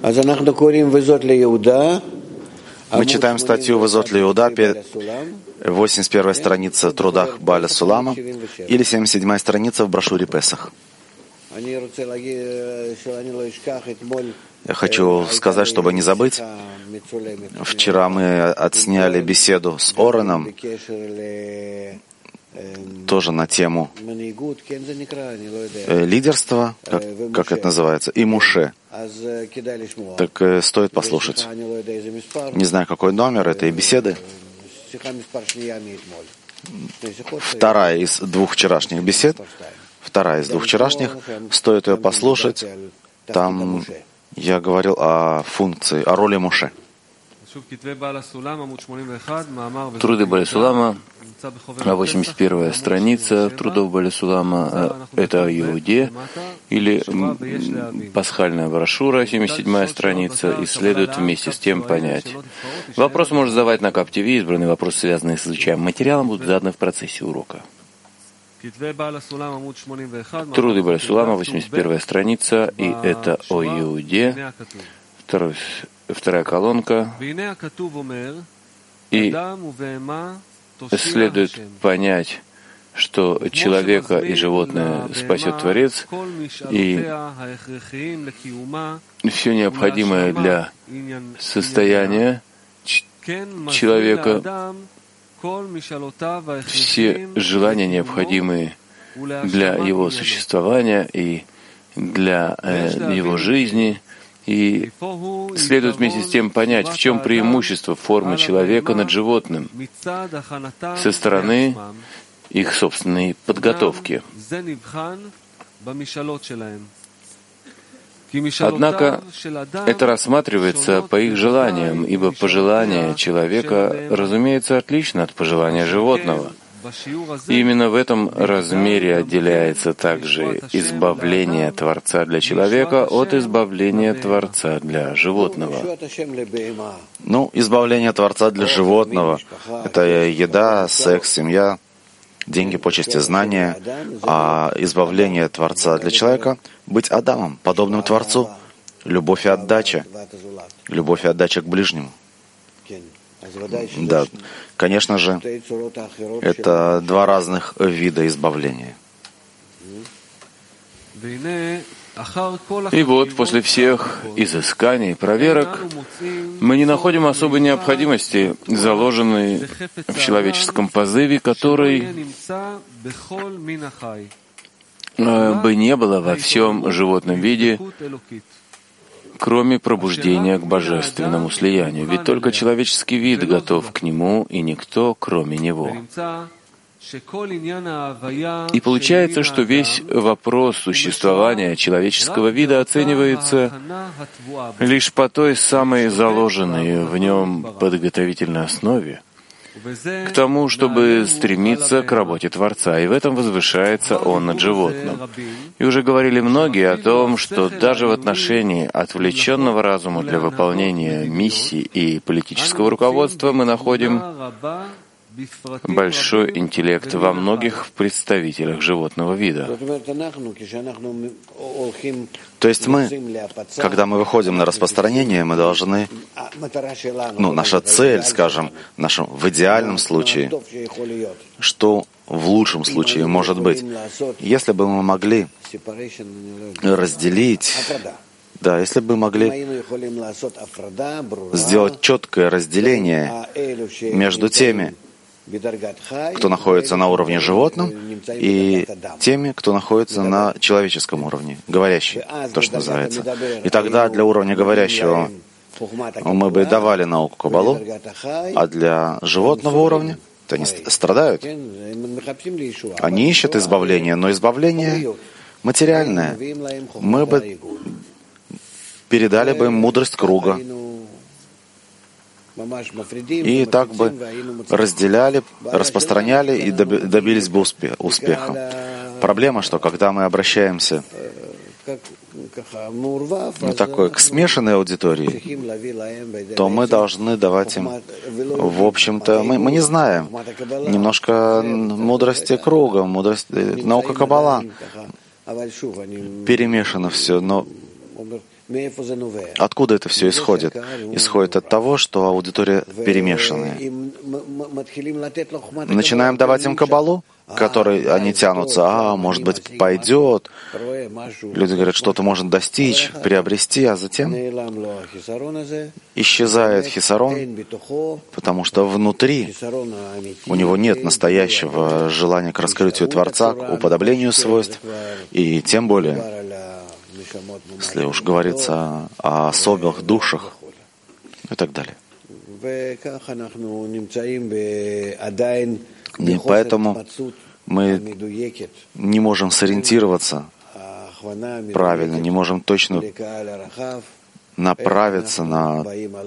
Мы читаем статью «Везот ле-Иуда», 81-я страница в трудах Бааля Сулама или 77-я страница в брошюре Песах. Я хочу сказать, чтобы не забыть, вчера мы отсняли беседу с Ореном, тоже на тему лидерства, как это называется, и Муше. Так стоит послушать. Не знаю, какой номер этой беседы. Вторая из двух вчерашних бесед. Стоит ее послушать. Там я говорил о функции, о роли Муше. Труды Бааля Сулама, 81-я страница трудов Бааля Сулама, это о Иуде, или пасхальная брошюра, 77-я страница, исследует вместе с тем понять. Вопрос можно задавать на Кап ТВ, избранные вопросы, связанные с изучаемым материалом, будут заданы в процессе урока. Труды Бааля Сулама, 81-я страница, и это о Иуде, вторая колонка, и следует понять, что человека и животное спасет Творец, и все необходимое для состояния человека, все желания, необходимые для его существования и для его жизни, и следует вместе с тем понять, в чем преимущество формы человека над животным со стороны их собственной подготовки. Однако это рассматривается по их желаниям, ибо пожелание человека, разумеется, отлично от пожелания животного. И именно в этом размере отделяется также избавление Творца для человека от избавления Творца для животного. Избавление Творца для животного — это еда, секс, семья, деньги, почести, знания, а избавление Творца для человека — быть Адамом, подобным Творцу, любовь и отдача к ближнему. Да, конечно же, это два разных вида избавления. И вот после всех изысканий и проверок мы не находим особой необходимости, заложенной в человеческом позыве, который бы не было во всем животном виде, кроме пробуждения к божественному слиянию. Ведь только человеческий вид готов к нему, и никто, кроме него. И получается, что весь вопрос существования человеческого вида оценивается лишь по той самой заложенной в нем подготовительной основе, к тому, чтобы стремиться к работе Творца, и в этом возвышается он над животным. И уже говорили многие о том, что даже в отношении отвлеченного разума для выполнения миссии и политического руководства мы находим большой интеллект во многих представителях животного вида. То есть когда мы выходим на распространение, мы должны, наша цель, скажем, в идеальном случае, что в лучшем случае может быть, если бы мы могли разделить, если бы могли сделать четкое разделение между теми, кто находится на уровне животном, и теми, кто находится на человеческом уровне, говорящие, то, что называется. И тогда для уровня говорящего мы бы давали науку Каббалу, а для животного уровня они страдают. Они ищут избавление, но избавление материальное. Мы бы передали бы им мудрость круга, и так бы разделяли, распространяли и добились бы успеха. Проблема, что когда мы обращаемся к смешанной аудитории, то мы должны давать им, в общем-то, мы не знаем, немножко мудрости круга, наука Каббала. Перемешано все, но Откуда это все исходит? Исходит от того, что аудитория перемешанная. Начинаем давать им кабалу, к которой они тянутся. Может быть, пойдет. Люди говорят, что-то можно достичь, приобрести, а затем исчезает хисарон, потому что внутри у него нет настоящего желания к раскрытию Творца, к уподоблению свойств, и тем более, если уж говорится о особых душах и так далее. И поэтому мы не можем сориентироваться правильно, не можем точно направиться на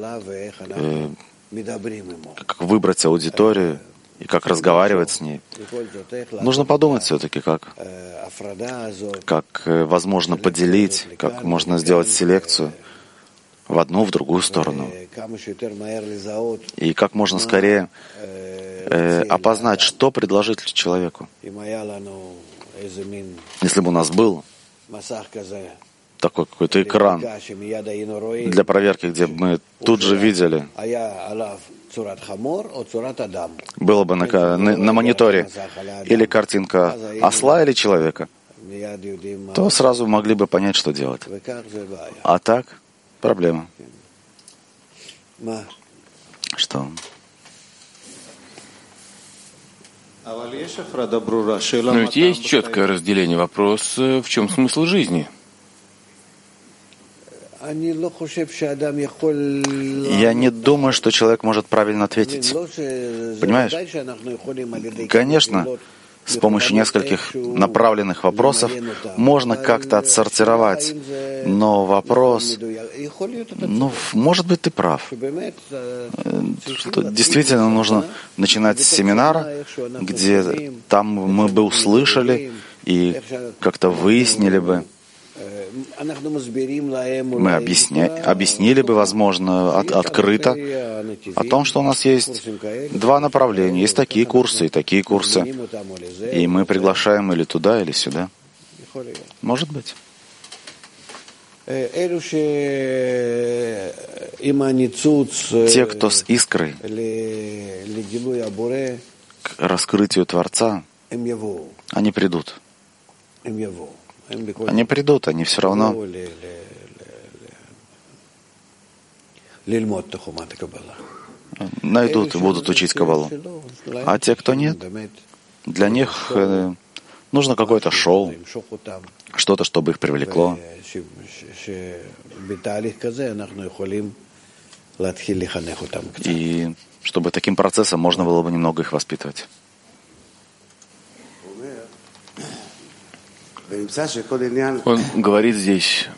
как выбрать аудиторию и как разговаривать с ней. Нужно подумать все-таки, как возможно поделить, как можно сделать селекцию в одну, в другую сторону. И как можно скорее опознать, что предложить человеку. Если бы у нас был такой какой-то экран для проверки, где мы тут же видели, было бы на мониторе или картинка осла или человека, то сразу могли бы понять, что делать. А так проблема. Что? Но ведь есть четкое разделение вопроса, в чем смысл жизни. Я не думаю, что человек может правильно ответить. Понимаешь? Конечно, с помощью нескольких направленных вопросов можно как-то отсортировать, но вопрос, может быть, ты прав. Что действительно нужно начинать с семинара, где там мы бы услышали и как-то выяснили бы, мы объяснили бы, возможно, открыто о том, что у нас есть два направления. Есть такие курсы и такие курсы. И мы приглашаем или туда, или сюда. Может быть. Те, кто с искрой к раскрытию Творца, они придут. Они придут, они все равно найдут и будут учить Каббалу. А те, кто нет, для них нужно какое-то шоу, что-то, чтобы их привлекло. И чтобы таким процессом можно было бы немного их воспитывать. Он говорит здесь,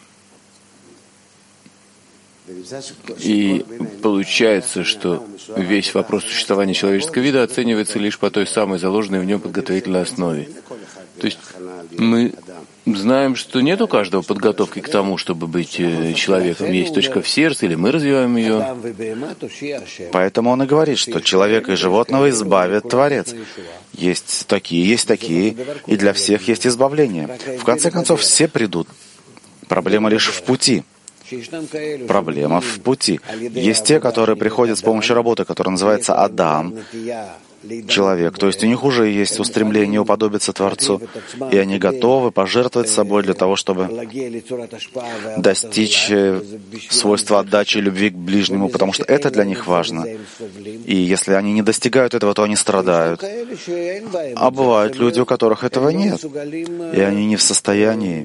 и получается, что весь вопрос существования человеческого вида оценивается лишь по той самой заложенной в нем подготовительной основе. То есть мы знаем, что нет у каждого подготовки к тому, чтобы быть человеком. Есть точка в сердце, или мы развиваем ее. Поэтому он и говорит, что человека и животного избавит Творец. Есть такие, и для всех есть избавление. В конце концов, все придут. Проблема лишь в пути. Проблема в пути. Есть те, которые приходят с помощью работы, которая называется Адам, человек. То есть у них уже есть устремление уподобиться Творцу, и они готовы пожертвовать собой для того, чтобы достичь свойства отдачи и любви к ближнему, потому что это для них важно. И если они не достигают этого, то они страдают. А бывают люди, у которых этого нет, и они не в состоянии.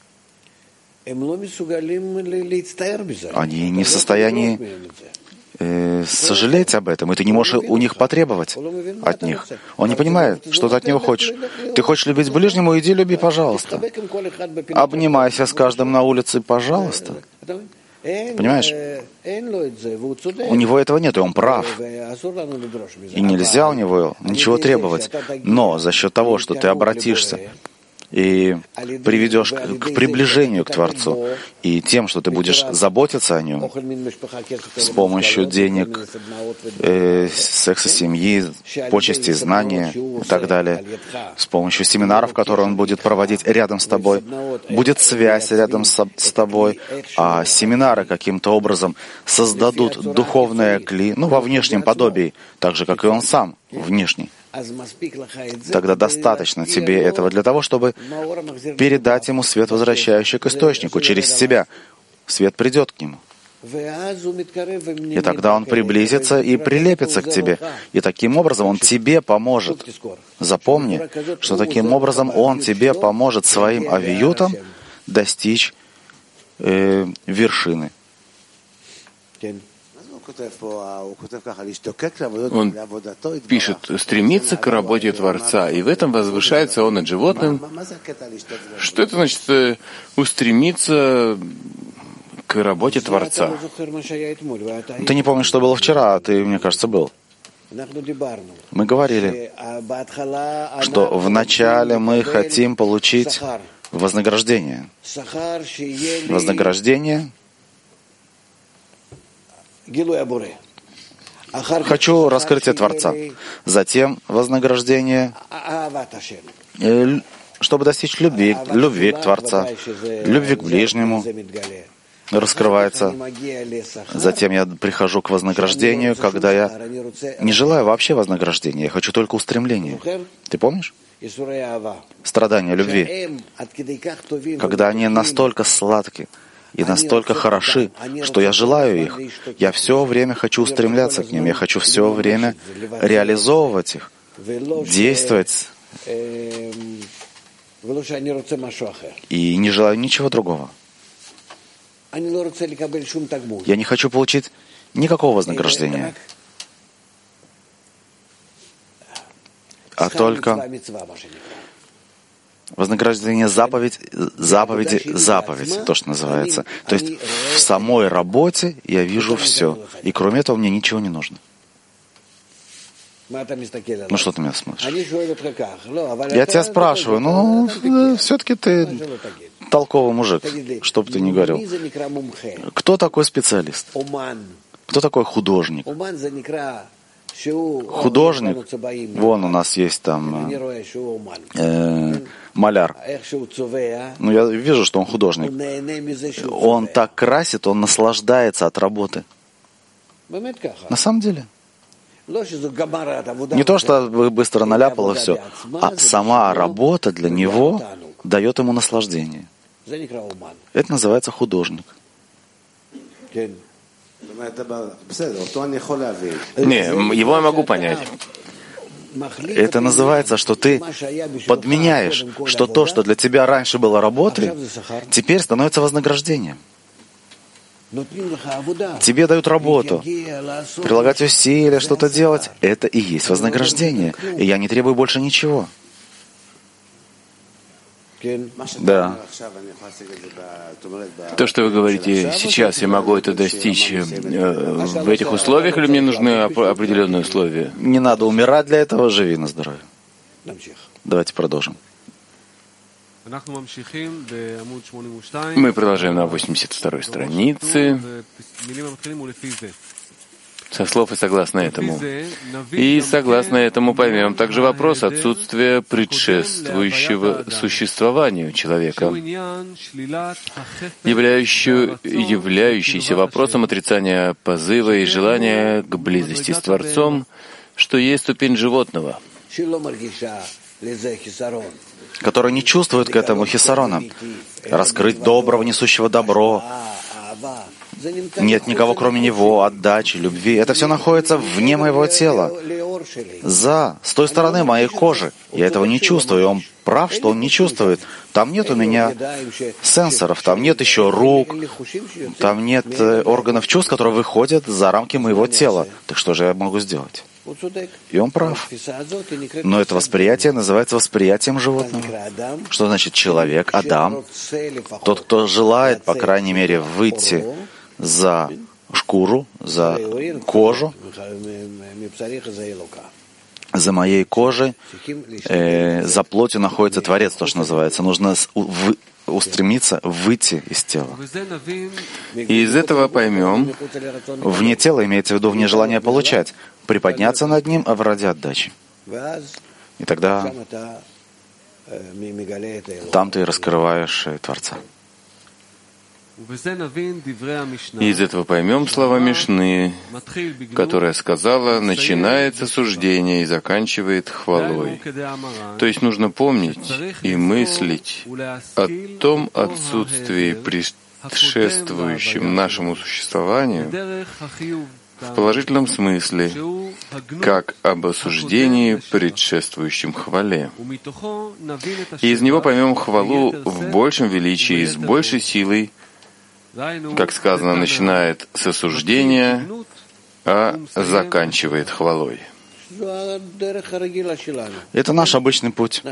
Они не в состоянии сожалеть об этом, и ты не можешь у них потребовать от них. Он не понимает, что ты от него хочешь. Ты хочешь любить ближнему, иди люби, пожалуйста. Обнимайся с каждым на улице, пожалуйста. Понимаешь? У него этого нет, и он прав. И нельзя у него ничего требовать. Но за счет того, что ты обратишься и приведешь к приближению к Творцу. И тем, что ты будешь заботиться о нем с помощью денег, секса семьи, почести, знания и так далее, с помощью семинаров, которые он будет проводить рядом с тобой, будет связь рядом с тобой, а семинары каким-то образом создадут духовное кли, во внешнем подобии, так же, как и он сам, внешний. Тогда достаточно тебе этого для того, чтобы передать ему свет, возвращающий к источнику, через себя. Свет придет к нему. И тогда он приблизится и прилепится к тебе. И таким образом он тебе поможет. Запомни, что таким образом он тебе поможет своим авиютом достичь вершины. Он пишет, стремится к работе Творца, и в этом возвышается он над животным. Что это значит устремиться к работе Творца? Ты не помнишь, что было вчера, а ты, мне кажется, был. Мы говорили, что вначале мы хотим получить вознаграждение. Вознаграждение. Хочу раскрытие Творца. Затем вознаграждение, чтобы достичь любви к Творца, любви к ближнему раскрывается. Затем я прихожу к вознаграждению, когда я не желаю вообще вознаграждения, я хочу только устремления. Ты помнишь? Страдания любви. Когда они настолько сладкие и настолько хороши, что я желаю их. Я все время хочу устремляться к ним, я хочу все время реализовывать их, действовать. И не желаю ничего другого. Я не хочу получить никакого вознаграждения, а только вознаграждение заповедь, то, что называется. То есть в самой работе я вижу все. И кроме этого мне ничего не нужно. Что ты меня смотришь? Я тебя спрашиваю, все-таки ты толковый мужик, что бы ты ни говорил. Кто такой специалист? Кто такой художник? Художник, вон у нас есть там маляр. Я вижу, что он художник. Он так красит, он наслаждается от работы. На самом деле. Не то, что быстро наляпало все, а сама работа для него дает ему наслаждение. Это называется художник. Не, его я могу понять. Это называется, что ты подменяешь, что то, что для тебя раньше было работой, теперь становится вознаграждением. Тебе дают работу, прилагать усилия, что-то делать, это и есть вознаграждение. И я не требую больше ничего. Да. То, что вы говорите сейчас, я могу это достичь в этих условиях, или мне нужны определенные условия? Не надо умирать для этого, живи на здоровье. Давайте продолжим. Мы продолжаем на 82-й странице. Со слов и согласно этому. И согласно этому поймем также вопрос отсутствия предшествующего существованию человека, являющийся вопросом отрицания позыва и желания к близости с Творцом, что есть ступень животного, который не чувствует к этому хисарона. Раскрыть доброго, несущего добро. Нет никого, кроме него, отдачи, любви. Это все находится вне моего тела, с той стороны моей кожи. Я этого не чувствую, и он прав, что он не чувствует. Там нет у меня сенсоров, там нет еще рук, там нет органов чувств, которые выходят за рамки моего тела. Так что же я могу сделать? И он прав. Но это восприятие называется восприятием животного. Что значит человек, Адам? Тот, кто желает, по крайней мере, выйти за шкуру, за кожу За моей кожей, за плотью находится Творец, то, что называется. Нужно устремиться, выйти из тела. И из этого поймем, вне тела имеется в виду вне желания получать, приподняться над ним, а в ради отдачи. И тогда там ты раскрываешь Творца. И из этого поймем слова Мишны, которая сказала, начинается суждение и заканчивает хвалой. То есть нужно помнить и мыслить о том отсутствии, предшествующем нашему существованию, в положительном смысле, как об осуждении, предшествующем хвале. И из него поймем хвалу в большем величии, с большей силой, как сказано, начинает с осуждения, а заканчивает хвалой. Это наш обычный путь.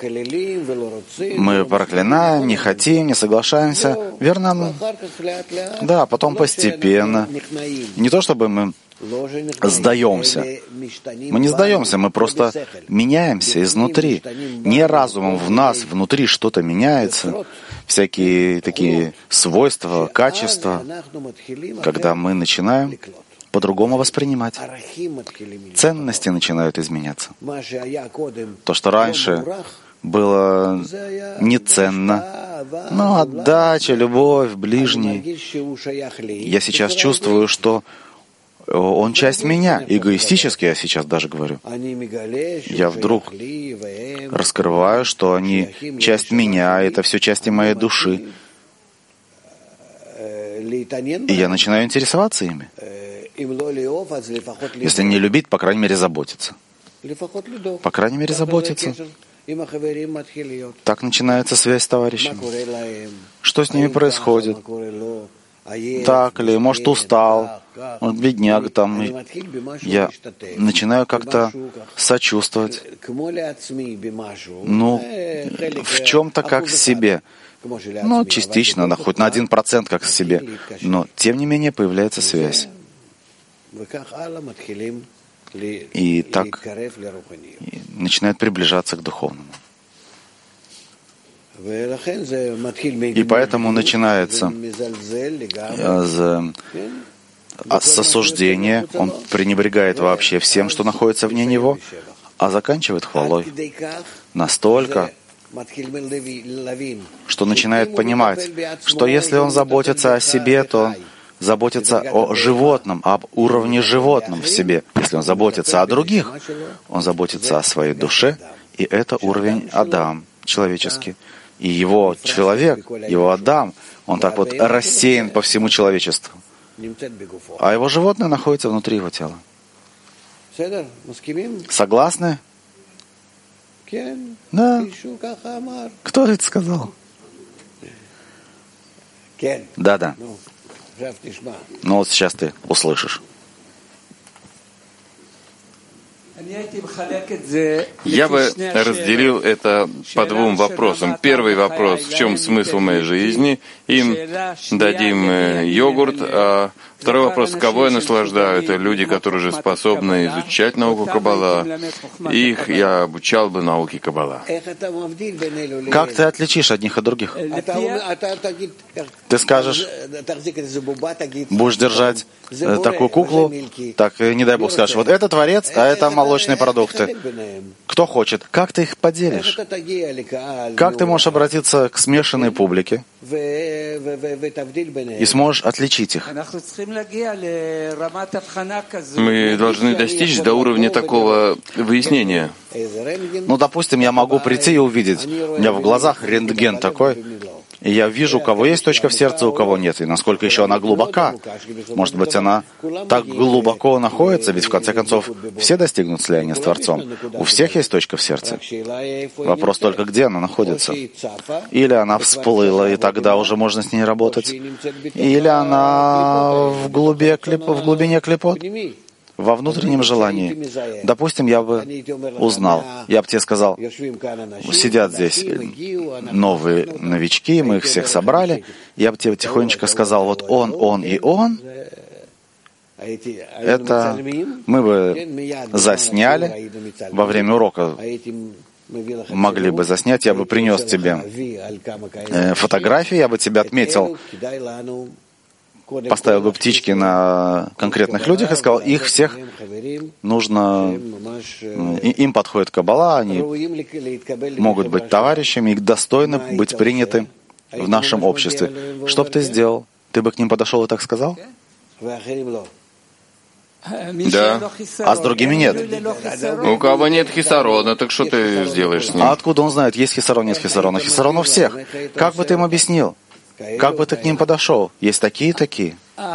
Мы проклинаем, не хотим, не соглашаемся. Верно? Да, потом постепенно. Не то чтобы мы сдаемся. Мы не сдаемся, мы просто меняемся изнутри. Не разумом в нас, внутри что-то меняется. Всякие такие свойства, качества, когда мы начинаем по-другому воспринимать. Ценности начинают изменяться. То, что раньше было неценно, но отдача, любовь, ближний. Я сейчас чувствую, что он часть меня, эгоистически я сейчас даже говорю. Я вдруг раскрываю, что они часть меня, это все части моей души. И я начинаю интересоваться ими. Если не любить, по крайней мере, заботиться. По крайней мере, заботиться. Так начинается связь с товарищами. Что с ними происходит? Так ли? Может, устал? Может, бедняга там. Я начинаю как-то сочувствовать. Ну, в чем-то как в себе. Ну, частично, хоть на 1% как в себе. Но, тем не менее, появляется связь. И так начинает приближаться к духовному. И поэтому начинается с осуждения, он пренебрегает вообще всем, что находится вне него, а заканчивает хвалой. Настолько, что начинает понимать, что если он заботится о себе, то он заботится о животном, об уровне животном в себе. Если он заботится о других, он заботится о своей душе, и это уровень Адам, человеческий. И его человек, его Адам, он так вот рассеян по всему человечеству. А его животное находится внутри его тела. Согласны? Да. Кто это сказал? Да. Ну вот сейчас ты услышишь. Я бы разделил это по двум вопросам. Первый вопрос, в чем смысл моей жизни? Им дадим йогурт. А второй вопрос, кого я наслаждаю? Это люди, которые уже способны изучать науку Каббала. Их я обучал бы науке Каббала. Как ты отличишь одних от других? Ты скажешь, будешь держать такую куклу, так, не дай Бог, скажешь, вот это Творец, а это молочные продукты. Кто хочет? Как ты их поделишь? Как ты можешь обратиться к смешанной публике и сможешь отличить их? Мы должны достичь до уровня такого выяснения. Ну, допустим, я могу прийти и увидеть, у меня в глазах рентген такой, и я вижу, у кого есть точка в сердце, у кого нет, и насколько еще она глубока. Может быть, она так глубоко находится, ведь в конце концов все достигнут слияния с Творцом. У всех есть точка в сердце. Вопрос только, где она находится. Или она всплыла, и тогда уже можно с ней работать. Или она в глубине клепот. Во внутреннем желании. Допустим, я бы узнал, я бы тебе сказал, сидят здесь новые новички, мы их всех собрали, я бы тебе тихонечко сказал, вот он и он, это мы бы засняли во время урока. Могли бы заснять, я бы принес тебе фотографии, я бы тебя отметил, поставил бы птички на конкретных людях и сказал, их всех нужно, им подходит Каббала, они могут быть товарищами, их достойны быть приняты в нашем обществе. Что бы ты сделал? Ты бы к ним подошел и так сказал? Да. А с другими нет. У кого нет хисарона, так что ты сделаешь с ним? А откуда он знает, есть хисарон, нет хисарона? Хисарон у всех. Как бы ты им объяснил? Как бы ты к ним подошел? Есть такие и такие.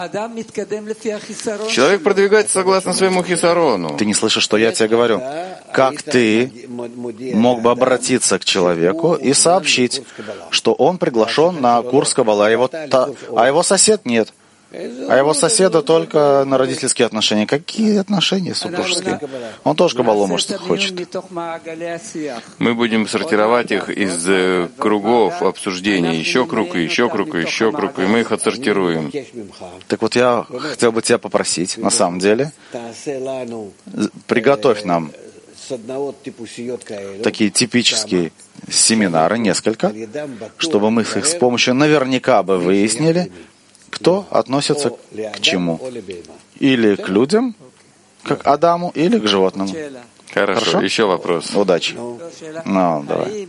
Человек продвигается согласно своему хисарону. Ты не слышишь, что я тебе говорю? Как ты мог бы обратиться к человеку и сообщить, что он приглашен на курс Каббала, а его сосед нет? А его соседа только на родительские отношения. Какие отношения супружеские? Он тоже Каббалу, может, хочет. Мы будем сортировать их из кругов обсуждений. Еще круг, и еще круг, и еще круг, и мы их отсортируем. Так вот, я хотел бы тебя попросить, на самом деле, приготовь нам такие типические семинары, несколько, чтобы мы их с помощью наверняка бы выяснили, кто относится к чему. Или к людям, как Адаму, или к животному. Хорошо? Еще вопрос. Удачи. Ну, давай.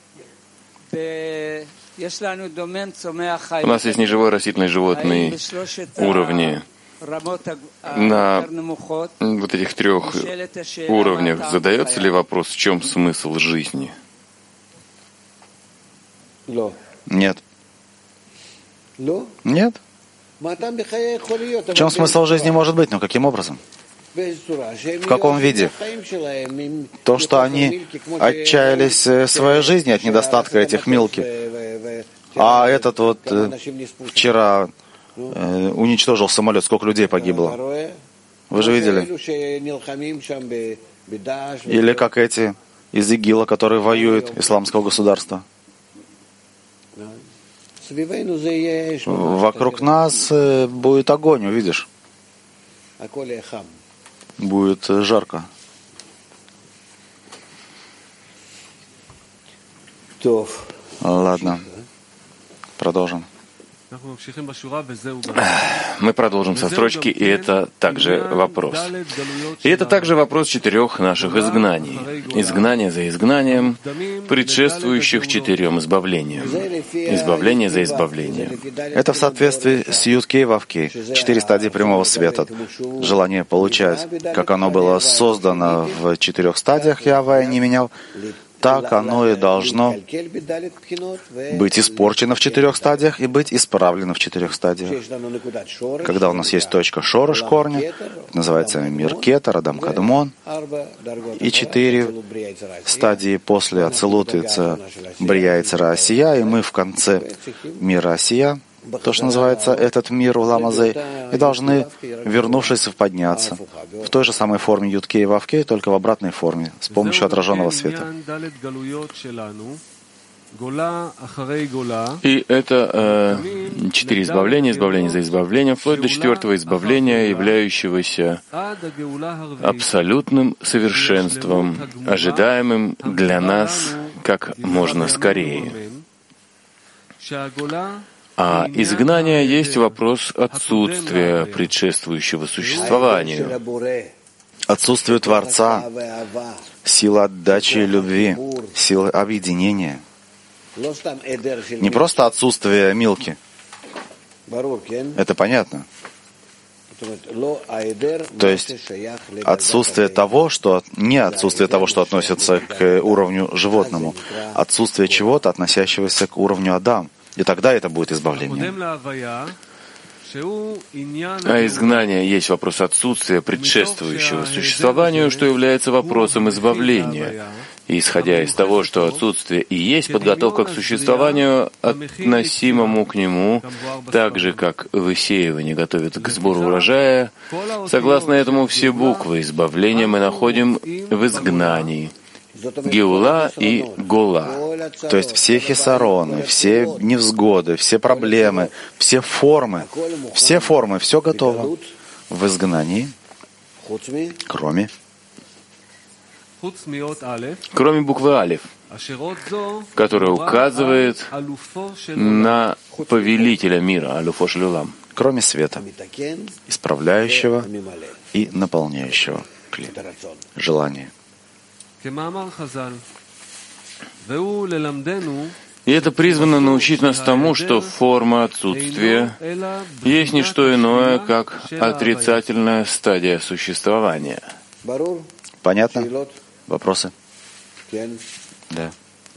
У нас есть неживой растительный животный уровни. На вот этих 3 уровнях задается ли вопрос, в чем смысл жизни? Нет. Нет. В чем смысл жизни может быть? Но каким образом? В каком виде? То, что они отчаялись в своей жизни от недостатка этих милки. А этот вот вчера уничтожил самолет. Сколько людей погибло? Вы же видели? Или как эти из ИГИЛа, которые воюют, исламского государства. Вокруг нас будет огонь, увидишь. Будет жарко. Ладно. Продолжим. Мы продолжим со строчки, и это также вопрос. И это также вопрос 4 наших изгнаний. Изгнание за изгнанием, предшествующих 4 избавлениям. Избавление за избавлением. Это в соответствии с Юд-Кей Вав-Кей, 4 стадии прямого света. Желание получать, как оно было создано в 4 стадиях, я Авая не менял, так оно и должно быть испорчено в 4 стадиях и быть исправлено в 4 стадиях. Когда у нас есть точка шорыш корня, называется мир Кетер, Адам Кадмон, и 4 стадии после Ацилут, Брия, Ицара, Асия, и мы в конце мира Асия, то, что называется этот мир Уламазей, и должны, вернувшись, подняться в той же самой форме Юд-Кей и Вав-Кей, только в обратной форме, с помощью отраженного света. И это 4 избавления, избавление за избавлением, вплоть до 4-го избавления, являющегося абсолютным совершенством, ожидаемым для нас как можно скорее. А изгнание есть вопрос отсутствия предшествующего существованию. Отсутствие Творца, сила отдачи и любви, сила объединения. Не просто отсутствие Милки. Это понятно. То есть отсутствие того, что не отсутствие того, что относится к уровню животному, отсутствие чего-то, относящегося к уровню Адам. И тогда это будет избавление. А изгнание есть вопрос отсутствия предшествующего существованию, что является вопросом избавления. И исходя из того, что отсутствие и есть подготовка к существованию, относимому к нему, так же, как высеивание готовит к сбору урожая, согласно этому все буквы избавления мы находим в изгнании. Геула и Гола. То есть все хисароны, все невзгоды, все проблемы, все формы, все готово. в изгнании, кроме буквы Алиф, которая указывает на повелителя мира, Алюфо Шелюлам, кроме света, исправляющего и наполняющего желание. И это призвано научить нас тому, что форма отсутствия есть не что иное, как отрицательная стадия существования. Понятно? Вопросы? Да.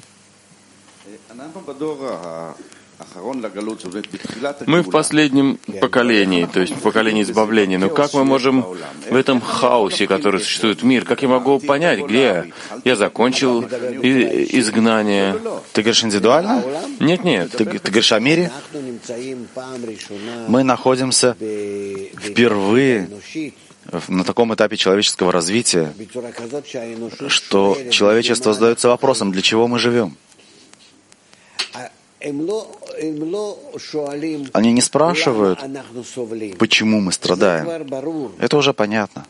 Мы в последнем поколении, то есть в поколении избавления. Но как мы можем в этом хаосе, который существует в мире, как я могу понять, где я закончил изгнание? Ты говоришь индивидуально? Нет. Ты говоришь о мире? Мы находимся впервые на таком этапе человеческого развития, что человечество задается вопросом, для чего мы живем. Они не спрашивают, почему мы страдаем. Это уже понятно.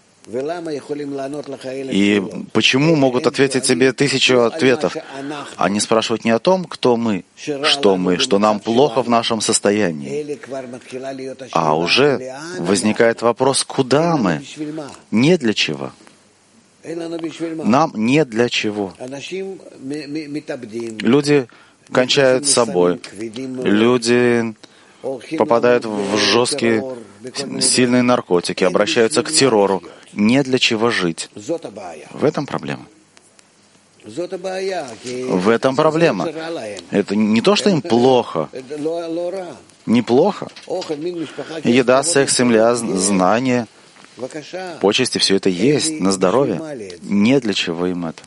И почему могут ответить себе 1000 ответов? Они спрашивают не о том, кто мы, что нам плохо в нашем состоянии, а уже возникает вопрос, куда мы? Не для чего. Нам не для чего. Люди кончают с собой. Люди попадают в жесткие, сильные наркотики, обращаются к террору. Не для чего жить. В этом проблема. В этом проблема. Это не то, что им плохо. Неплохо. Еда, секс, земля, знания, почести, все это есть на здоровье. Не для чего им это.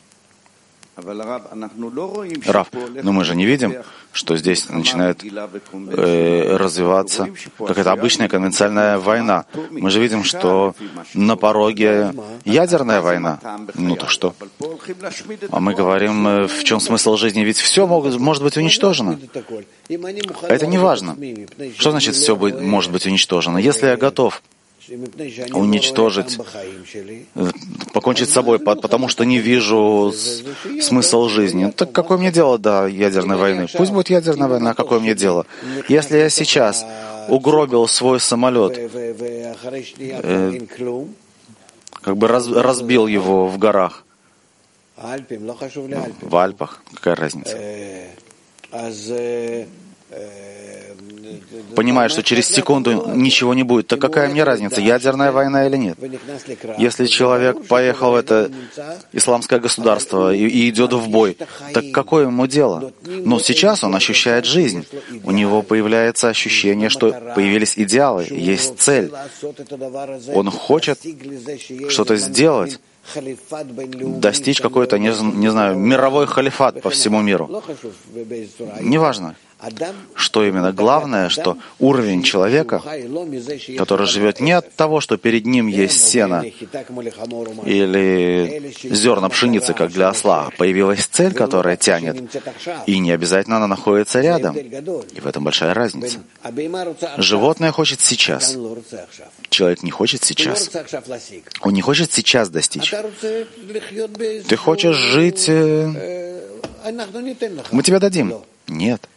Рав, но мы же не видим, что здесь начинает развиваться какая-то обычная конвенциальная война. Мы же видим, что на пороге ядерная война. Ну то что? А мы говорим, в чем смысл жизни? Ведь все может быть уничтожено. Это не важно. Что значит все может быть уничтожено? Если я готов уничтожить, покончить с собой, потому что не вижу смысл жизни. Так какое мне дело до ядерной войны? Пусть будет ядерная война, а какое мне дело? Если я сейчас угробил свой самолет, как бы разбил его в горах, в Альпах, какая разница? Понимает, что через секунду ничего не будет, то какая мне разница, ядерная война или нет? Если человек поехал в это исламское государство и идет в бой, так какое ему дело? Но сейчас он ощущает жизнь. У него появляется ощущение, что появились идеалы, есть цель. Он хочет что-то сделать, достичь какой-то, не знаю, мировой халифат по всему миру. Неважно, что именно. Главное, что уровень человека, который живет не от того, что перед ним есть сено или зерна пшеницы, как для осла, а появилась цель, которая тянет, и не обязательно она находится рядом. И в этом большая разница. Животное хочет сейчас. Человек не хочет сейчас. Он не хочет сейчас достичь. Ты хочешь жить... Мы тебе дадим. Нет.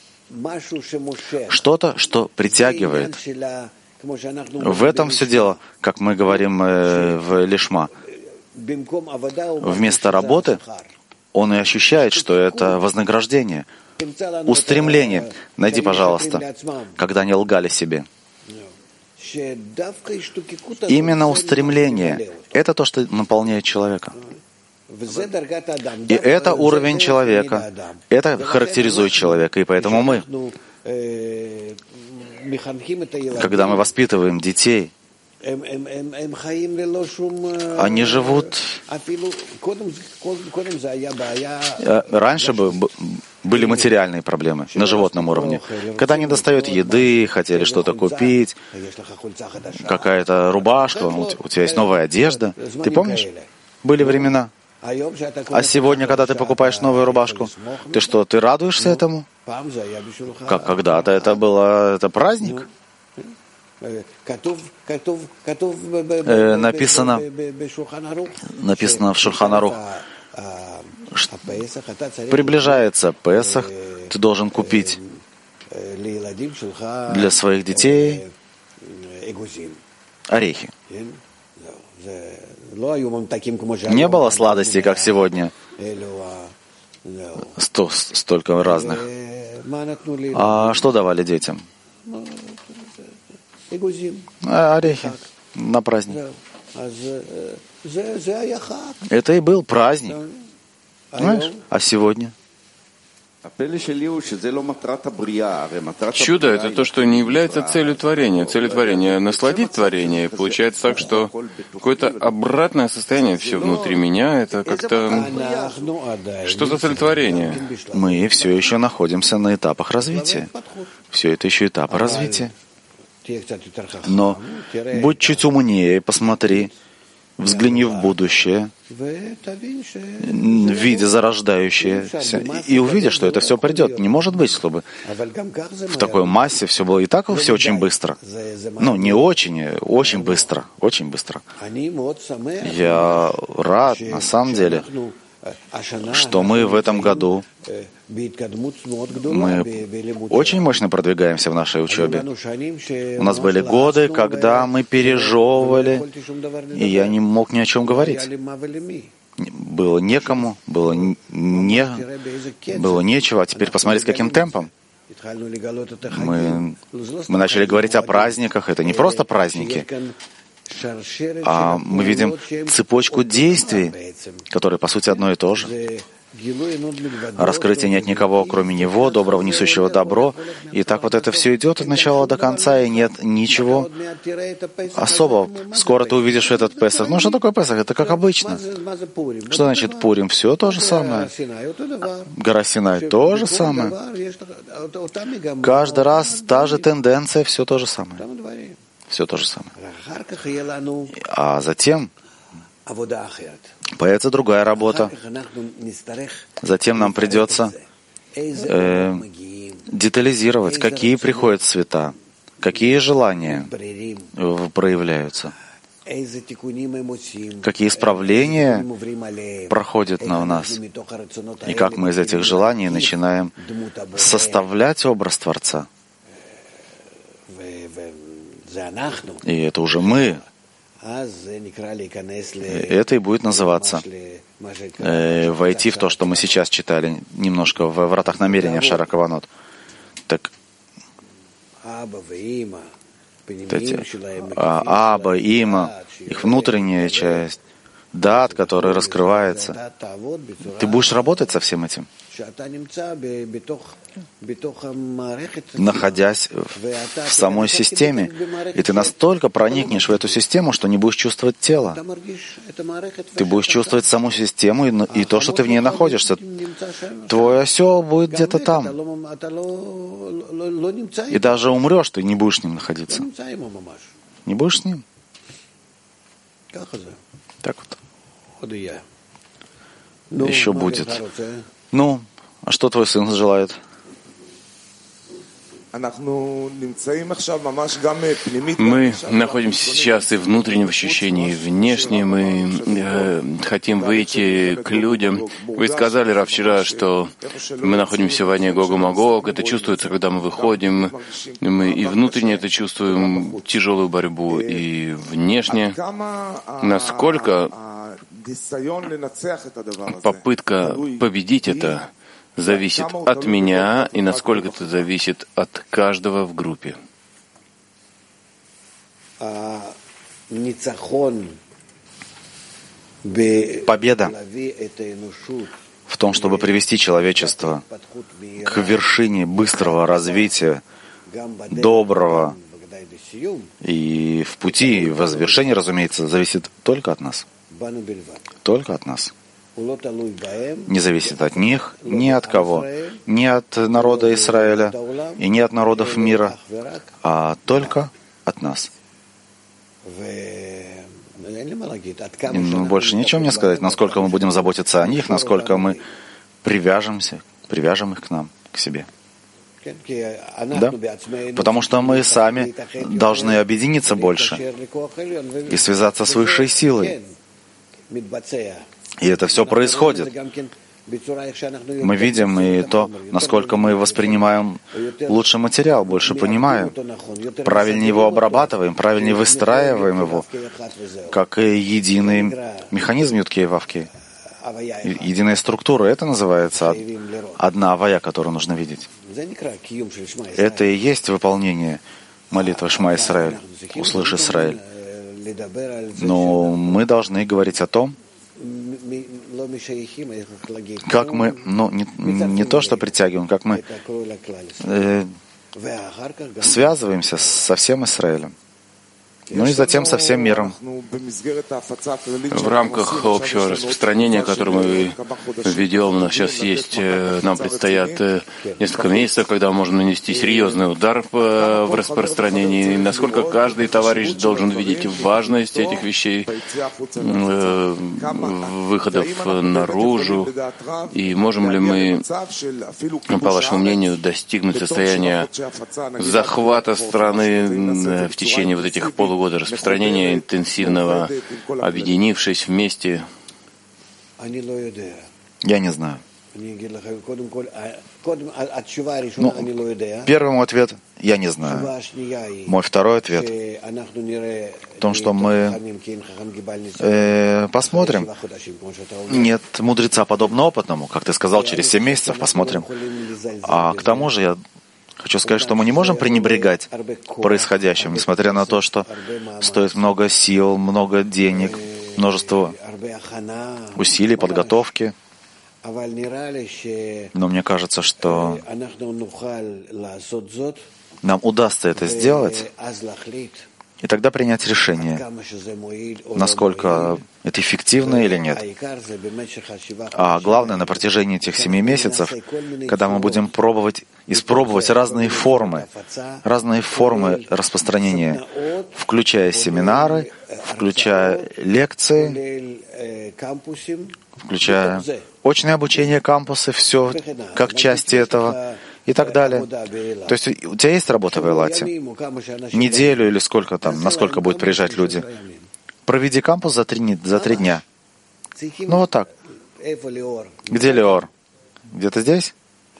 Что-то, что притягивает. В этом все дело, как мы говорим в Лишма. Вместо работы он и ощущает, что это вознаграждение, устремление. Найди, пожалуйста, когда они лгали себе. Именно устремление — это то, что наполняет человека. И это уровень человека, это характеризует человека, и поэтому мы, когда мы воспитываем детей, они живут... Раньше были материальные проблемы на животном уровне. Когда они достают еды, хотели что-то купить, какая-то рубашка, у тебя есть новая одежда. Ты помнишь? Были времена. А сегодня, когда ты покупаешь новую рубашку, ты что, ты радуешься этому? Как когда-то это праздник. Написано в Шульхан Арух, приближается Песах, ты должен купить для своих детей орехи. Не было сладостей, как сегодня, столько разных. А что давали детям? Орехи на праздник. Это и был праздник. Понимаешь? А сегодня? Чудо — это то, что не является целью творения. Целью творения — насладить творение. Получается так, что какое-то обратное состояние все внутри меня — это как-то... Что за цель творения? Мы все еще находимся на этапах развития. Все это еще этапы развития. Но будь чуть умнее, посмотри, взгляни в будущее, видя зарождающееся, и увидишь, что это все придет. Не может быть, чтобы в такой массе все было. И так все очень быстро. Ну, не очень, очень быстро. Очень быстро. Я рад, на самом деле, что мы в этом году очень мощно продвигаемся в нашей учебе. У нас были годы, когда мы пережевывали, и я не мог ни о чем говорить. Было некому, было нечего. А теперь посмотри, с каким темпом. Мы начали говорить о праздниках. Это не просто праздники, а мы видим цепочку действий, которые, по сути, одно и то же. Раскрытия нет никого, кроме Него, доброго, несущего добро. И так вот это все идет от начала до конца, и нет ничего особого. Скоро ты увидишь этот Песах. Ну, что такое Песах? Это как обычно. Что значит Пурим? Все то же самое. Гора Синай то же самое. Каждый раз та же тенденция, все то же самое. Все то же самое. А затем появится другая работа. Затем нам придется детализировать, какие приходят цвета, какие желания проявляются, какие исправления проходят на нас, и как мы из этих желаний начинаем составлять образ Творца. И это уже мы. Это и будет называться войти в то, что мы сейчас читали немножко в вратах намерения в Шар ха-Каванот. Так, Аба, Има, их внутренняя часть, дат, который раскрывается. Ты будешь работать со всем этим, находясь в самой системе, и ты настолько проникнешь в эту систему, что не будешь чувствовать тело. Ты будешь чувствовать саму систему и то, что ты в ней находишься. Твой осел будет где-то там. И даже умрешь, ты не будешь с ним находиться. Не будешь с ним. Так вот. Еще будет. Ну, а что твой сын желает? Мы находимся сейчас и в внутреннем ощущении, и внешне. Мы хотим выйти к людям. Вы сказали, Рав, вчера, что мы находимся в войне Гог-Магог. Это чувствуется, когда мы выходим. Мы и внутренне это чувствуем, тяжелую борьбу, и внешне. Насколько попытка победить это зависит от меня, и насколько это зависит от каждого в группе. Победа в том, чтобы привести человечество к вершине быстрого развития, доброго, и в пути возвышения, разумеется, зависит только от нас. Только от нас. Не зависит от них, ни от кого, ни от народа Израиля и ни от народов мира, а только от нас. Больше ничего мне сказать, насколько мы будем заботиться о них, насколько мы привяжем их к нам, к себе. Да? Потому что мы сами должны объединиться больше и связаться с высшей силой. И это все происходит. Мы видим и то, насколько мы воспринимаем лучший материал, больше понимаем, правильнее его обрабатываем, правильнее выстраиваем его, как и единый механизм Юткей Вавкей, единая структура. Это называется одна авая, которую нужно видеть. Это и есть выполнение молитвы Шма Исраэль, услышь Исраэль. Но мы должны говорить о том, как мы, не то что притягиваем, как мы связываемся со всем Израилем. Ну и затем со всем миром. В рамках общего распространения, которое мы ведем, у нас сейчас есть, нам предстоят несколько месяцев, когда мы можем нанести серьезный удар в распространении. Насколько каждый товарищ должен видеть важность этих вещей, выходов наружу, и можем ли мы, по вашему мнению, достигнуть состояния захвата страны в течение вот этих полугода распространения интенсивного, объединившись вместе? Я не знаю. Первый мой ответ — я не знаю. Мой второй ответ в том, что мы посмотрим. Нет мудреца подобно опытному, как ты сказал, через 7 месяцев посмотрим. А к тому же я хочу сказать, что мы не можем пренебрегать происходящим, несмотря на то, что стоит много сил, много денег, множество усилий, подготовки. Но мне кажется, что нам удастся это сделать, и тогда принять решение, насколько это эффективно или нет. А главное, на протяжении этих 7 месяцев, когда мы будем испробовать разные формы распространения, включая семинары, включая лекции, включая очное обучение, кампусы, все как части этого и так далее. То есть у тебя есть работа в Эйлате? Неделю или сколько там, насколько будут приезжать люди? Проведи кампус за 3 дня. Ну вот так. Где Леор? Где-то здесь?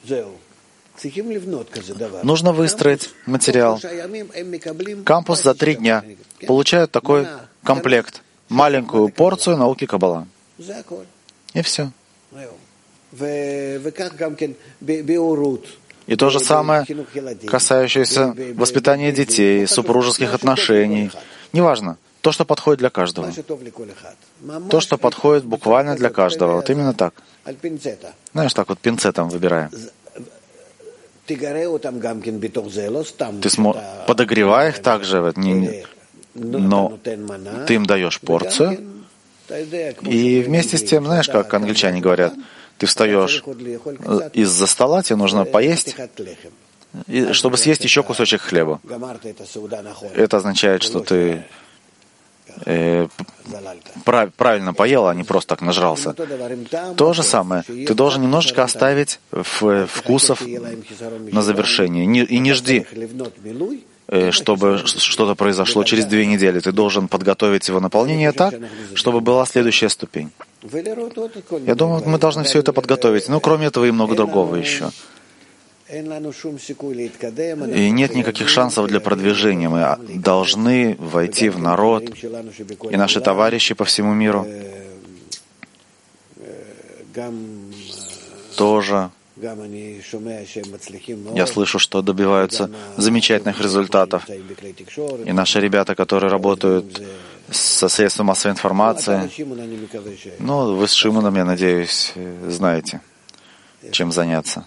Нужно выстроить материал. Кампус за 3 дня. Получают такой комплект. Маленькую порцию науки Каббала. И все. И то же самое, касающееся воспитания детей, супружеских отношений. Неважно. То, что подходит для каждого. То, что подходит буквально для каждого. Вот именно так. Знаешь, так вот пинцетом выбираем. Ты подогревай их также, но ты им даешь порцию. И вместе с тем, знаешь, как англичане говорят, ты встаешь из-за стола, тебе нужно поесть, чтобы съесть еще кусочек хлеба. Это означает, что ты правильно поел, а не просто так нажрался. То же самое. Ты должен немножечко оставить вкусов на завершение. И не жди, чтобы что-то произошло через 2 недели. Ты должен подготовить его наполнение так, чтобы была следующая ступень. Я думаю, мы должны все это подготовить. Но кроме этого и много другого еще. И нет никаких шансов для продвижения. Мы должны войти в народ, и наши товарищи по всему миру тоже. Я слышу, что добиваются замечательных результатов. И наши ребята, которые работают со средством массовой информации, ну, вы с Шимоном, я надеюсь, знаете, чем заняться.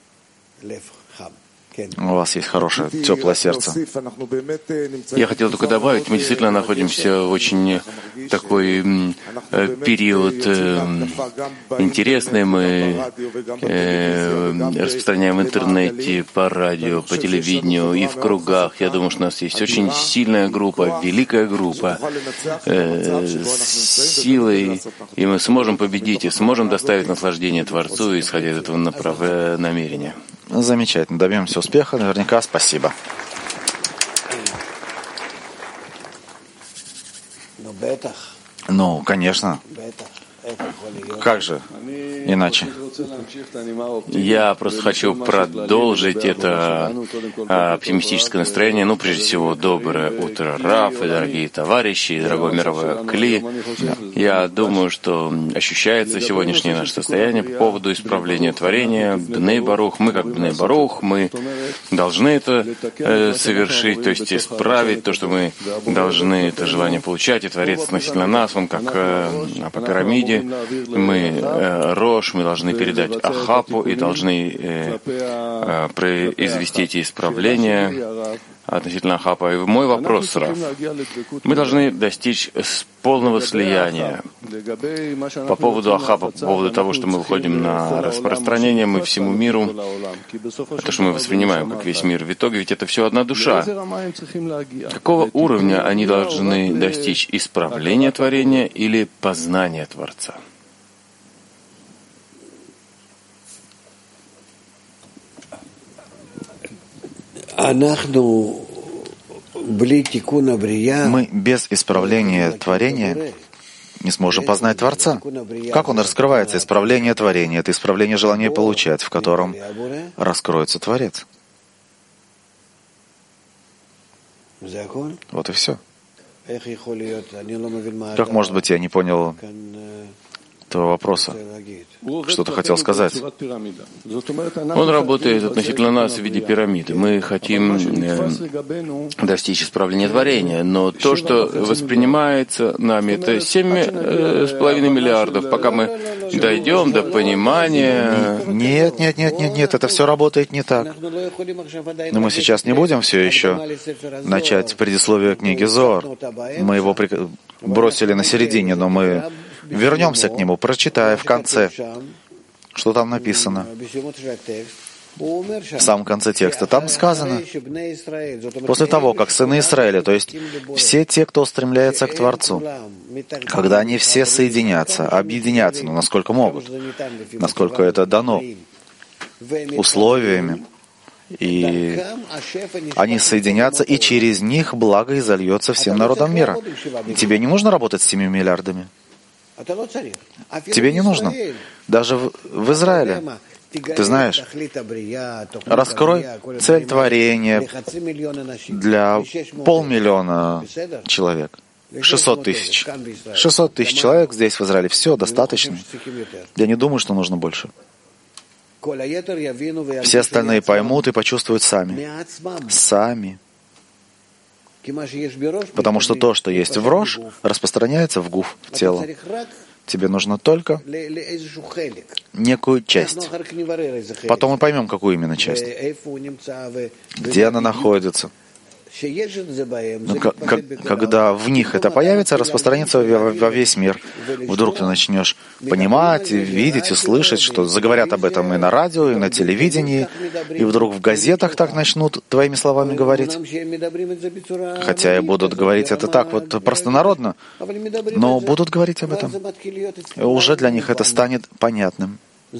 У вас есть хорошее, теплое сердце. Я хотел только добавить, мы действительно находимся в очень такой период интересный. Мы распространяем в интернете, по радио, по телевидению и в кругах. Я думаю, что у нас есть очень сильная группа, великая группа с силой, и мы сможем победить, и сможем доставить наслаждение Творцу, исходя из этого намерения. Замечательно. Добьемся успеха. Наверняка. Спасибо. Ну, конечно. Как же иначе? Я просто хочу продолжить это оптимистическое настроение. Ну, прежде всего, доброе утро, Раф, и дорогие товарищи, и дорогой мировой Кли. Я думаю, что ощущается сегодняшнее наше состояние по поводу исправления творения. Бней Барух, мы как Бней Барух, мы должны это совершить, то есть исправить то, что мы должны это желание получать, и Творец относительно нас, он как по пирамиде. Мы Рош, мы должны передать Ахапу и должны произвести эти исправления относительно Ахапа. И мой вопрос, Раф, мы должны достичь полного слияния по поводу Ахапа, по поводу того, что мы выходим на распространение, мы всему миру, то, что мы воспринимаем как весь мир. В итоге ведь это все одна душа. Какого уровня они должны достичь? Исправления творения или познания Творца? Мы без исправления творения не сможем познать Творца. Как он раскрывается? Исправление творения — это исправление желания получать, в котором раскроется Творец. Вот и все. Как, может быть, я не понял этого вопроса? Что-то хотел сказать. Он работает относительно нас в виде пирамиды. Мы хотим достичь исправления творения, но то, что воспринимается нами, это 7,5 миллиардов. Пока мы дойдем до понимания... Нет, это все работает не так. Но мы сейчас не будем все еще начать предисловие книги Зоар. Мы его бросили на середине, но мы вернемся к нему, прочитая в конце, что там написано. В самом конце текста там сказано, после того, как сыны Израиля, то есть все те, кто устремляется к Творцу, когда они все соединятся, объединятся, ну, насколько могут, насколько это дано условиями, и они соединятся, и через них благо изольется всем народам мира. И тебе не нужно работать с 7 миллиардами. Тебе не нужно. Даже в Израиле. Ты знаешь, раскрой цель творения для 500 000 человек. 600 тысяч. 600 тысяч человек здесь, в Израиле. Все, достаточно. Я не думаю, что нужно больше. Все остальные поймут и почувствуют сами. Сами. Потому что то, что есть в Рош, распространяется в Гуф, в тело. Тебе нужно только некую часть. Потом мы поймем, какую именно часть. Где она находится. Но когда в них это появится, распространится во весь мир. Вдруг ты начнешь понимать, видеть и слышать, что заговорят об этом и на радио, и на телевидении, и вдруг в газетах так начнут твоими словами говорить. Хотя и будут говорить это так вот простонародно, но будут говорить об этом. И уже для них это станет понятным.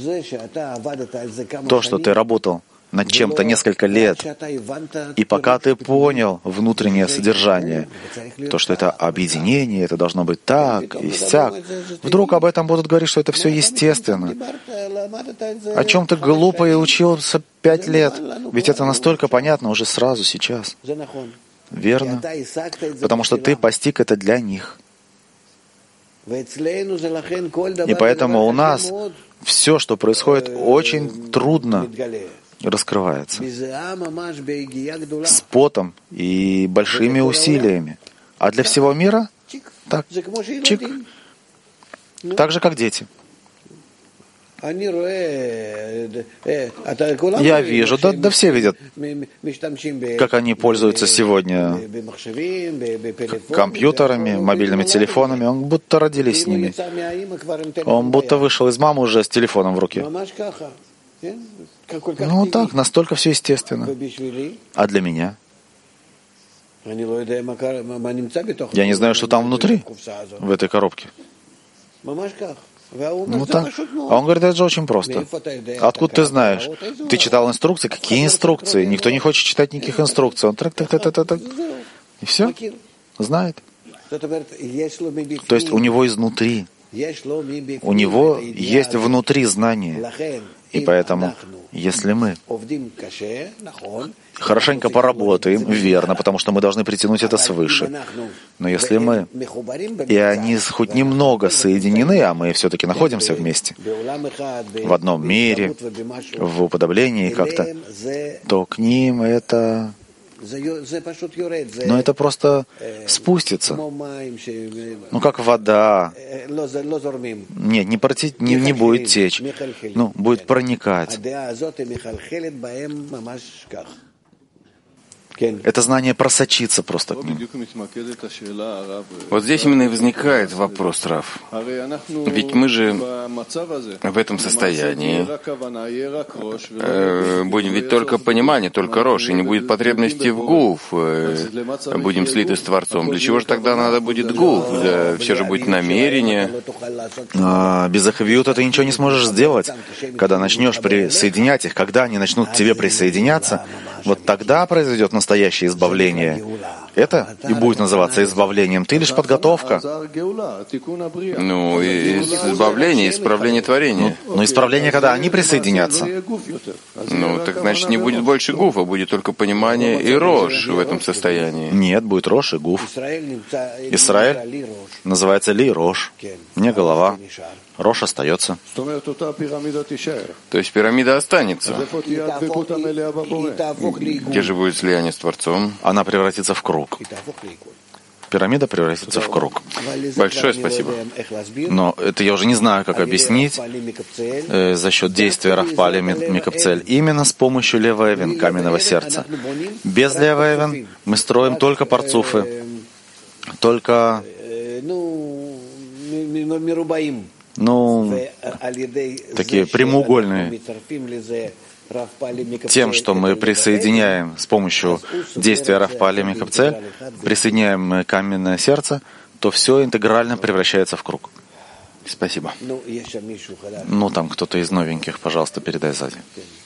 То, что ты работал над чем-то несколько лет, и пока ты понял внутреннее содержание, то, что это объединение, это должно быть так и сяк, вдруг об этом будут говорить, что это все естественно. О чем ты глупо и учился 5 лет, ведь это настолько понятно уже сразу, сейчас. Верно? Потому что ты постиг это для них. И поэтому у нас все, что происходит, очень трудно раскрывается. С потом и большими усилиями. А для всего мира так, чик. Так же, как дети. Я вижу, да все видят, как они пользуются сегодня компьютерами, мобильными телефонами. Он будто родились с ними. Он будто вышел из мамы уже с телефоном в руке. Ну так, настолько все естественно. А для меня? Я не знаю, что там внутри, в этой коробке. Ну так. А он говорит, это же очень просто. Откуда ты знаешь? Ты читал инструкции? Какие инструкции? Никто не хочет читать никаких инструкций. Он так. И все. Знает. То есть у него изнутри. У него есть внутри знание. И поэтому, если мы хорошенько поработаем, верно, потому что мы должны притянуть это свыше. Но если мы, и они хоть немного соединены, а мы все-таки находимся вместе, в одном мире, в уподоблении как-то, то к ним это... Но это просто спустится. Ну, как вода. Нет, не будет течь. Ну, будет проникать. Это знание просочится просто к ним. Вот здесь именно и возникает вопрос, Рав. Ведь мы же в этом состоянии будем ведь только понимание, только рош, и не будет потребности в гуф. Будем слиты с Творцом. Для чего же тогда надо будет гуф? Да, все же будет намерение. Без ахавиюта ты ничего не сможешь сделать. Когда начнешь присоединять их, когда они начнут к тебе присоединяться, вот тогда произойдет настоящее избавление. Это и будет называться избавлением. Ты лишь подготовка. Ну, и избавление, исправление творения. Но исправление, когда они присоединятся. Ну, так значит, не будет больше гуфа, будет только понимание и рош в этом состоянии. Нет, будет рош и гуф. Израиль называется ли рош. Не голова. Рош остается. То есть пирамида останется. Где же будет слияние с Творцом? Она превратится в круг. Пирамида превратится в круг. Большое спасибо. Но это я уже не знаю, как объяснить за счет действия Рафпали Микапцель. Именно с помощью Леваевен, каменного сердца. Без Леваевен мы строим только парцуфы, только такие прямоугольные. Тем, что мы присоединяем с помощью действия Рафпали Микапцель, присоединяем каменное сердце, то все интегрально превращается в круг. Спасибо. Ну, там кто-то из новеньких, пожалуйста, передай сзади.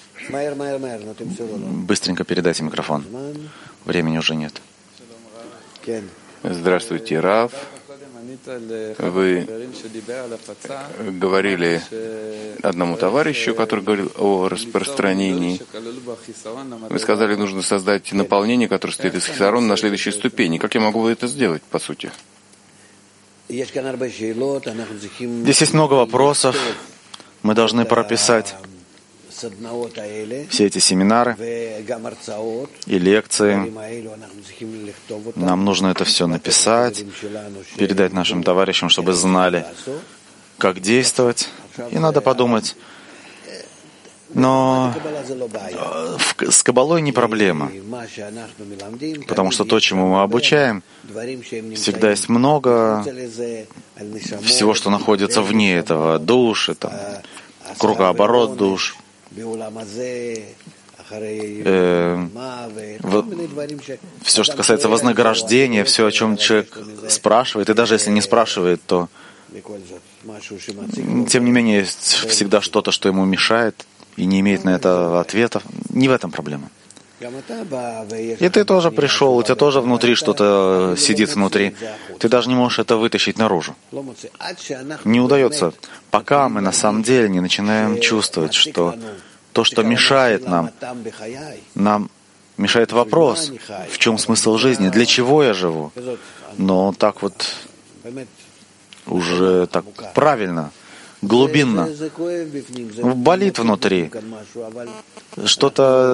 Быстренько передайте микрофон. Времени уже нет. Здравствуйте, Рав. Вы говорили одному товарищу, который говорил о распространении. Вы сказали, нужно создать наполнение, которое стоит из хисарона на следующей ступени. Как я могу это сделать, по сути? Здесь есть много вопросов. Мы должны прописать все эти семинары и лекции. Нам нужно это все написать, передать нашим товарищам, чтобы знали, как действовать. И надо подумать. Но с Кабалой не проблема, потому что то, чему мы обучаем, всегда есть много всего, что находится вне этого. Души, там, кругооборот душ. Все, что касается вознаграждения, все, о чем человек спрашивает, и даже если не спрашивает, то тем не менее есть всегда что-то, что ему мешает, и не имеет на это ответа. Не в этом проблема. И ты тоже пришел, у тебя тоже внутри что-то сидит внутри. Ты даже не можешь это вытащить наружу. Не удается, пока мы на самом деле не начинаем чувствовать, что то, что мешает нам мешает вопрос, в чем смысл жизни, для чего я живу. Но так вот уже так правильно, глубинно. Болит внутри. Что-то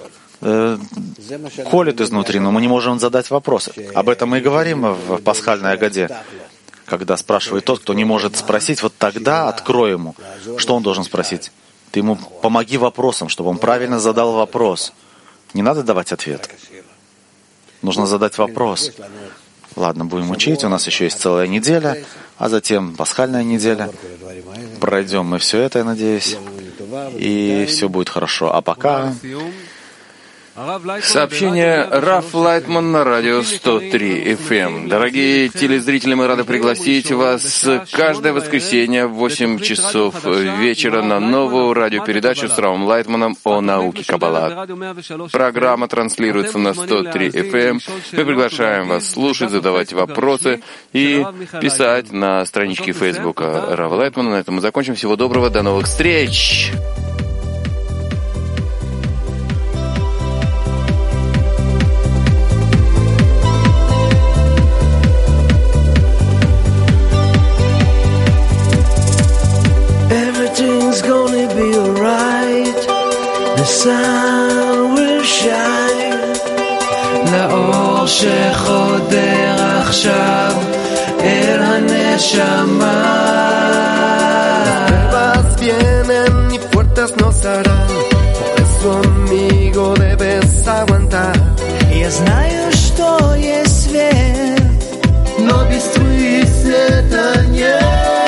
колет изнутри, но мы не можем задать вопросы. Об этом мы и говорим в пасхальной Агаде. Когда спрашивает тот, кто не может спросить, вот тогда открой ему. Что он должен спросить? Ты ему помоги вопросом, чтобы он правильно задал вопрос. Не надо давать ответ. Нужно задать вопрос. Ладно, будем учить, у нас еще есть целая неделя, а затем пасхальная неделя. Пройдем мы все это, я надеюсь, и все будет хорошо. А пока Сообщение Раф Лайтман на радио 103 FM. Дорогие телезрители, мы рады пригласить вас каждое воскресенье в 8 часов вечера на новую радиопередачу с Рафом Лайтманом о науке Каббала. Программа транслируется на 103 FM. Мы приглашаем вас слушать, задавать вопросы и писать на страничке Фейсбука Рава Лайтмана. На этом мы закончим. Всего доброго, до новых встреч! The sun will shine לאור שחודר עכשיו אל הנשמה. Las pruebas vienen y fuertes nos harán, por eso amigo debes aguantar. Я знаю, что есть свет, но без твоих света нет.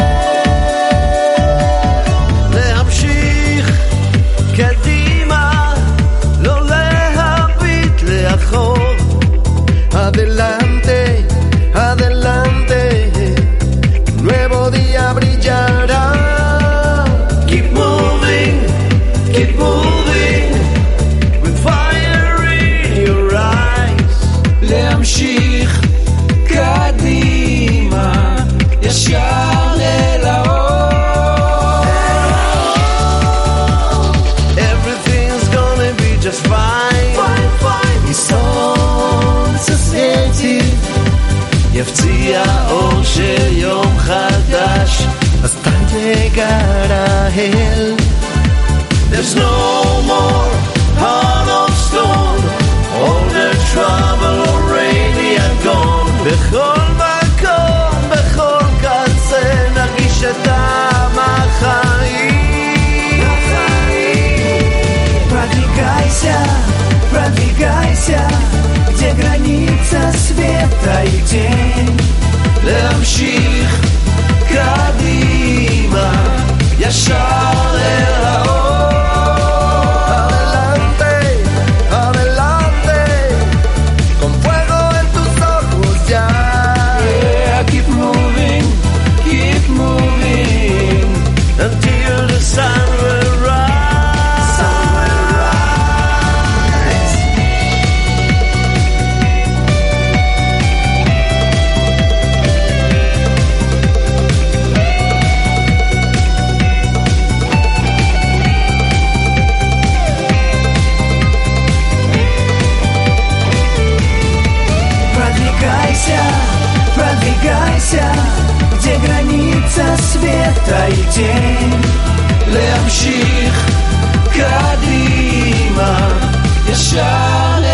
Adelante, adelante, nuevo día brillará. Keep moving, with fire in your eyes. להמשיך קדימה, ישר אל האור. Everything's gonna be just fine, fine, fine. солнце светит, יפציע אור של יום חדש, אז time llegar a él. There's no more heart of stone, all the trouble already are gone. בכל מקום, בכל קצה, נרגיש את טעם החיים. Продвигайся, продвигайся, где граница света и тень. להמשיך קדימה, ישר אל האור. Adelante, adelante, con fuego en tus ojos ya. Yeah, keep moving, until the sun will rise. Продвигайся, где граница света и тень. להמשיך קדימה, ישר